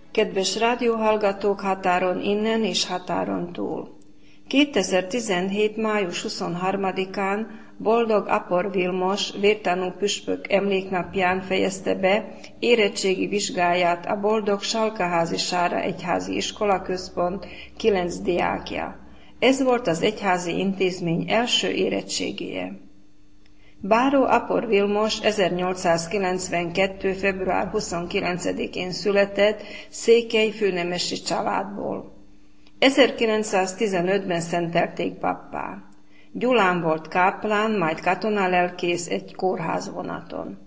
Kedves rádióhallgatók határon innen és határon túl! 2017. május 23-án Boldog Apor Vilmos vértanú püspök emléknapján fejezte be érettségi vizsgáját a Boldog Salkaházi Sára Egyházi Iskolaközpont 9 diákja. Ez volt az egyházi intézmény első érettségije. Báró Apor Vilmos 1892. február 29-én született székely főnemesi családból. 1915-ben szentelték pappá. Gyulán volt káplán, majd katonalelkész egy kórházvonaton.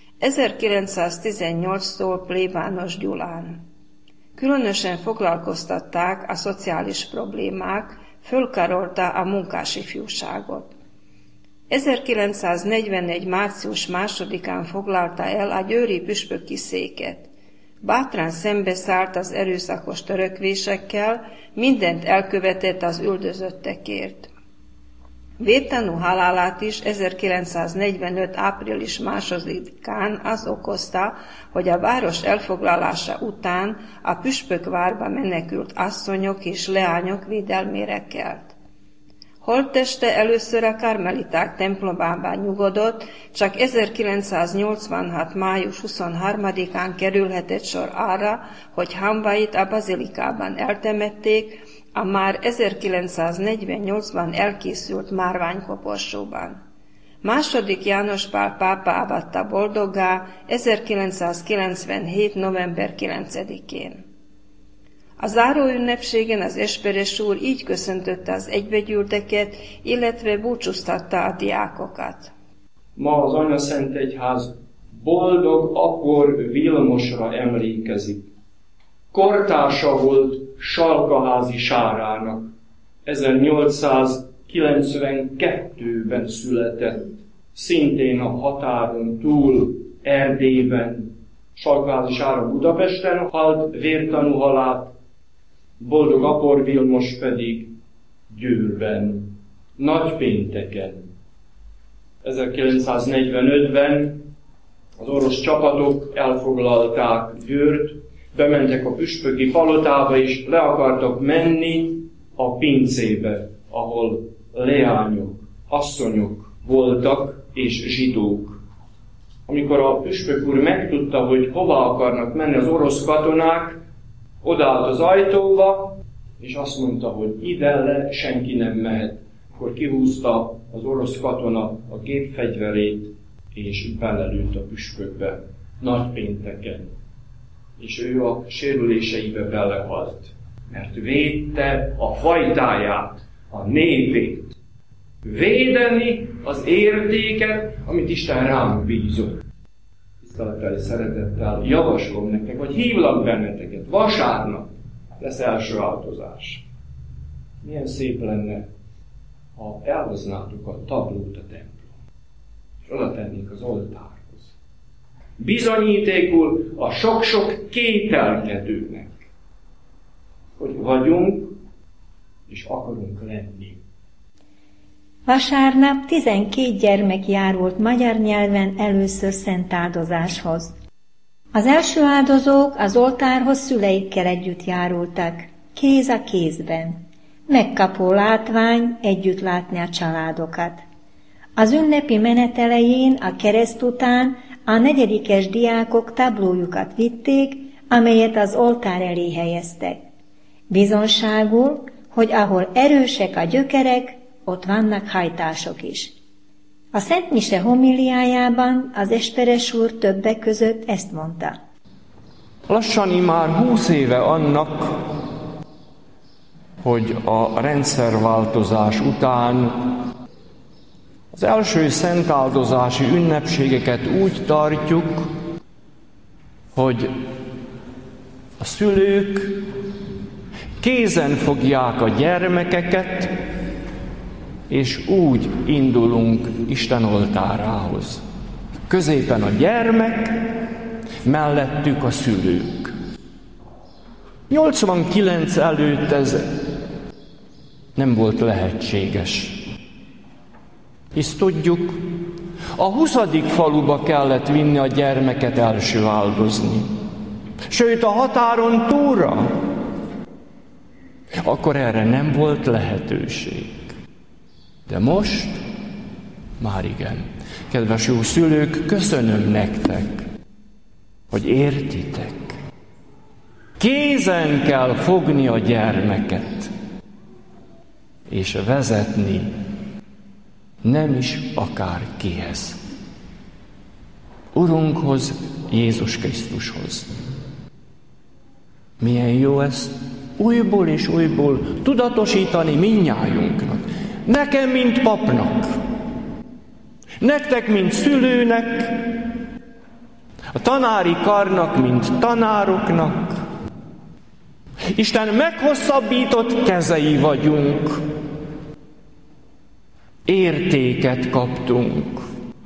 1918-tól plébános Gyulán. Különösen foglalkoztatták a szociális problémák, fölkarolta a munkásifjúságot. 1941. március 2-án foglalta el a győri püspöki széket. Bátran szembeszállt az erőszakos törekvésekkel, mindent elkövetett az üldözöttekért. Vértanú halálát is 1945. április 2-án az okozta, hogy a város elfoglalása után a püspökvárba menekült asszonyok és leányok védelmére kelt. Holtteste először a karmeliták templomában nyugodott, csak 1986. május 23-án kerülhetett sor arra, hogy hamvait a bazilikában eltemették, a már 1948-ban elkészült márványkoporsóban. II. János Pál pápa avatta boldoggá 1997. november 9-én. A záróünnepségen az Esperes úr így köszöntötte az egybegyűlteket, illetve búcsúztatta a diákokat. Ma az Anyaszentegyház Boldog Apor Vilmosra emlékezik. Kortársa volt Salkaházi Sárának. 1892-ben született, szintén a határon túl, Erdélyben. Salkaházi Sára Budapesten halt vértanú halált, Boldog Apor Vilmos pedig Győrben, Nagypénteken. 1945-ben az orosz csapatok elfoglalták Győrt, bementek a püspöki palotába, és le akartak menni a pincébe, ahol leányok, asszonyok voltak, és zsidók. Amikor a püspök úr megtudta, hogy hova akarnak menni az orosz katonák, odaállt az ajtóba, és azt mondta, hogy ide senki nem mehet. Akkor kihúzta az orosz katona a gépfegyverét, és belelőtt a püspökbe, Nagypénteken. És ő a sérüléseibe belehalt, mert védte a fajtáját, a népét. Védeni az értéket, amit Isten rám bízott. Tisztelettel és szeretettel javaslom nektek, hogy hívlak benneteket. Vasárnap lesz első áltozás. Milyen szép lenne, ha elhoznátok a tablót a templom, és oda tennénk az oltárhoz. Bizonyítékul a sok-sok kételkedőnek, hogy vagyunk és akarunk lenni. Vasárnap 12 gyermek járult magyar nyelven először szent áldozáshoz. Az első áldozók az oltárhoz szüleikkel együtt járultak, kéz a kézben. Megkapó látvány együtt látni a családokat. Az ünnepi menet elején a kereszt után a 4-es diákok tablójukat vitték, amelyet az oltár elé helyeztek. Bizonságul, hogy ahol erősek a gyökerek, ott vannak hajtások is. A Szent Mise homiliájában az Esperes úr többek között ezt mondta. Lassan immár 20 éve annak, hogy a rendszerváltozás után az első szentáldozási ünnepségeket úgy tartjuk, hogy a szülők kézen fogják a gyermekeket, és úgy indulunk Isten oltárához. Középen a gyermek, mellettük a szülők. 89 előtt ez nem volt lehetséges. Hisz tudjuk, a 20. faluba kellett vinni a gyermeket első áldozni. sőt a határon túlra, akkor erre nem volt lehetőség. De most már igen. Kedves jó szülők, köszönöm nektek, hogy értitek. Kézen kell fogni a gyermeket, és vezetni nem is akár kihez. Urunkhoz, Jézus Krisztushoz. Milyen jó ezt újból és újból tudatosítani mindnyájunknak. Nekem, mint papnak, nektek, mint szülőnek, a tanári karnak, mint tanároknak. Isten meghosszabbított kezei vagyunk. Értéket kaptunk.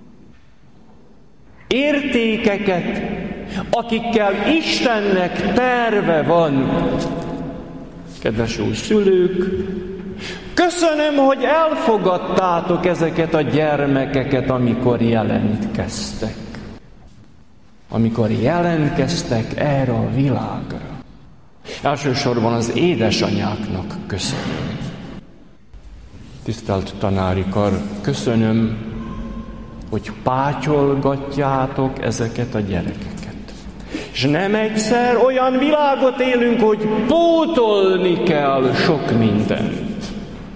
Értékeket, akikkel Istennek terve van. Kedves jó szülők, köszönöm, hogy elfogadtátok ezeket a gyermekeket, amikor jelentkeztek. Amikor jelentkeztek erre a világra. Elsősorban az édesanyáknak köszönöm. Tisztelt tanári kar, köszönöm, hogy pátyolgatjátok ezeket a gyerekeket. És nem egyszer olyan világot élünk, hogy pótolni kell sok mindent.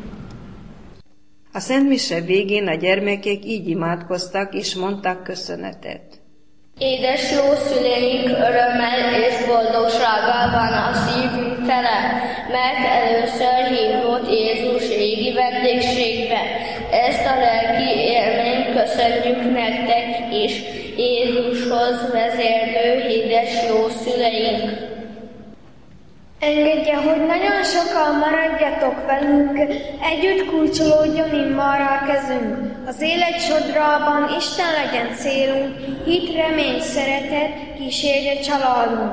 A Szentmise végén a gyermekek így imádkoztak és mondtak köszönetet. Édes jó szüleink, örömmel és boldogsággal van a szívünk tele, mert először hívott Jézus égi vendégségbe. Ezt a lelki élményt köszönjük nektek is, Jézushoz vezérlő édes jó szüleink. Engedje, hogy nagyon sokan maradjatok velünk, együtt kulcsolódjon immára a kezünk. Az élet sodrában Isten legyen célunk, hit, remény, szeretet kísérje családunk.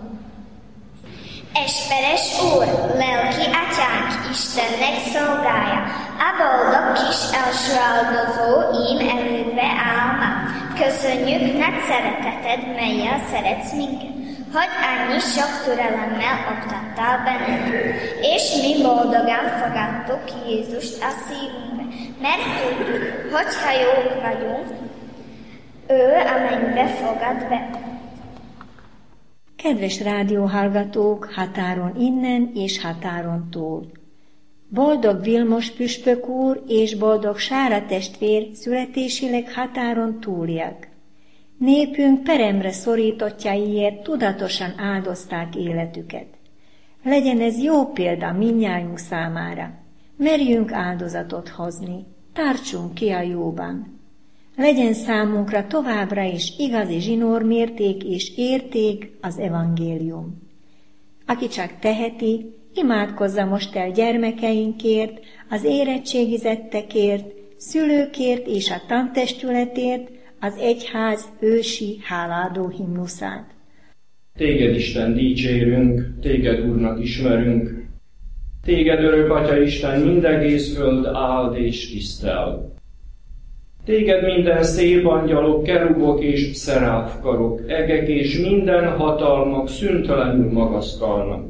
Esperes Úr, lelki atyánk, Istennek szolgálja, a boldog kis első áldozó ím elődbe állna. Köszönjük nagy szereteted, mellyel szeretsz minket, hogy annyi sok türelemmel oktattál bennünket, és mi boldogan fogadtuk Jézust a szívünkbe, mert tudjuk, hogyha jók vagyunk, ő a mennybe fogad be. Kedves rádióhallgatók, határon innen és határon túl! Boldog Vilmos püspök úr és boldog Sára testvér születésileg határon túliak. Népünk peremre szorítottjaiért tudatosan áldozták életüket. Legyen ez jó példa mindnyájunk számára. Merjünk áldozatot hozni, tartsunk ki a jóban. Legyen számunkra továbbra is igazi zsinórmérték és érték az evangélium. Aki csak teheti, imádkozza most el gyermekeinkért, az érettségizettekért, szülőkért és a tantestületért, az egyház ősi háládó himnuszát. Téged, Isten, dicsérünk, téged, Úrnak ismerünk. Téged, örök Atya Isten, mindegész föld áld és tisztel. Téged minden szép angyalok, kerubok és szeráfkarok, egek és minden hatalmak szüntelenül magasztalnak.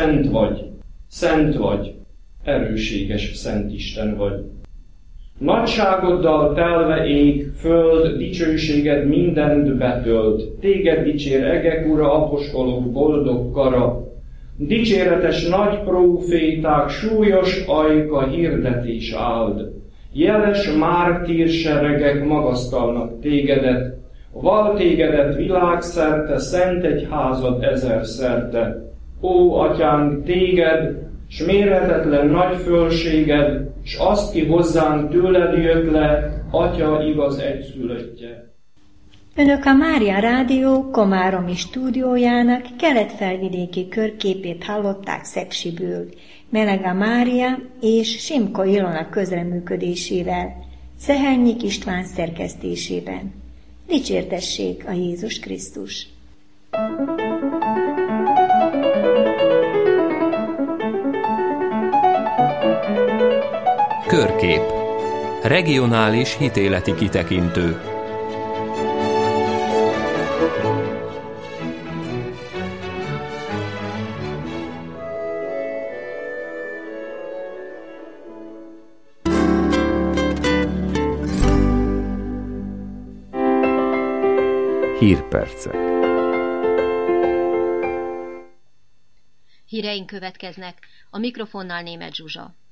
Szent vagy, erőséges Szent Isten vagy. Nagyságoddal telve ég, föld, dicsőséged mindent betölt. Téged dicsér egek ura, apostolok boldog kara. Dicséretes nagy próféták, súlyos ajka hirdetés áld. Jeles mártírseregek magasztalnak tégedet, val tégedet világszerte, szent egyházad ezerszerte. Ó, atyánk, téged, s mérhetetlen nagy fölséged, s azt, ki hozzánk tőled jött le, Atya igaz egyszülöttje. Önök a Mária Rádió komáromi stúdiójának keletfelvidéki körképét hallották Szepsiből, Melega Mária és Simko Ilona közreműködésével, Szehelnyik István szerkesztésében. Dicsértessék a Jézus Krisztus! Körkép. Regionális hitéleti kitekintő. Hírpercek. Híreink következnek, a mikrofonnál Németh Zsuzsa.